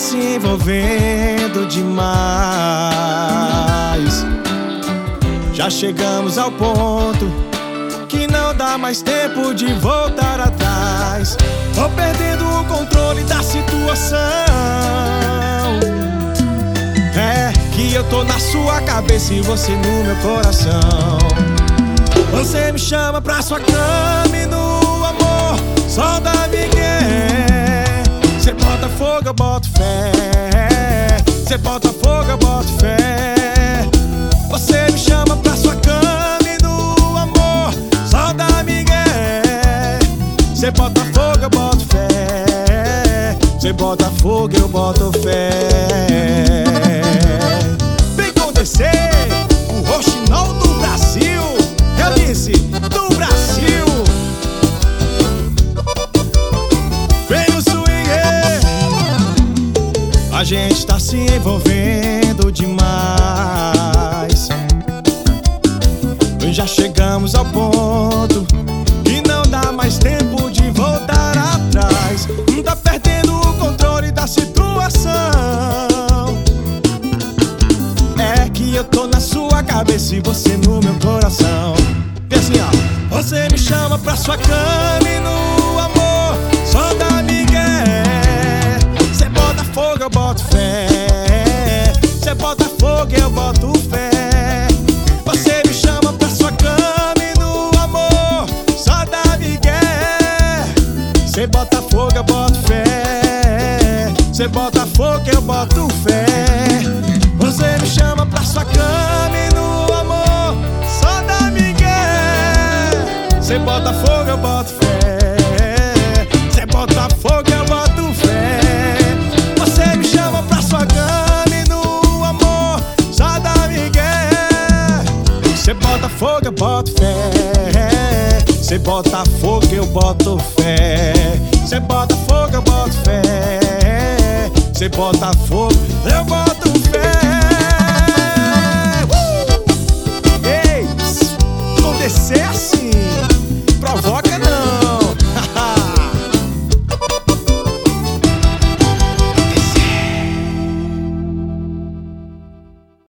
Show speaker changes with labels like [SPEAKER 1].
[SPEAKER 1] se envolvendo demais. Já chegamos ao ponto que não dá mais tempo de voltar atrás. Tô perdendo o controle da situação. É que eu tô na sua cabeça e você no meu coração. Você me chama pra sua cama e no amor só dá migué. Cê bota fogo, eu boto fé. Cê bota fogo, eu boto fé. Você me chama pra sua cama e no amor só dá migué. Cê bota fogo, eu boto fé. Cê bota fogo, eu boto fé. Vem acontecer o roxinol do Brasil. Eu disse, do Brasil. Vem o swing. A gente tá se envolvendo demais. Já chegamos ao ponto que não dá mais tempo de voltar atrás. Tá perdendo o controle da situação. É que eu tô na sua cabeça e você no meu coração. E assim, ó, você me chama pra sua cama e no amor só dá migué. Cê bota fogo, eu boto fé. Cê bota fogo, eu boto fé. Você me chama pra sua cama e no amor só dá migué. Cê bota fogo, eu boto fé. Cê bota fogo, eu boto fé. Você me chama pra sua cama e no amor só dá migué. Cê bota fogo, eu boto fé. Cê bota fogo, eu boto fé. Você me chama pra sua cama e no amor só dá migué. Cê bota fogo, eu boto fé. Cê bota fogo, eu boto fé. Cê bota fogo, eu boto fé. Cê bota fogo, eu boto fé.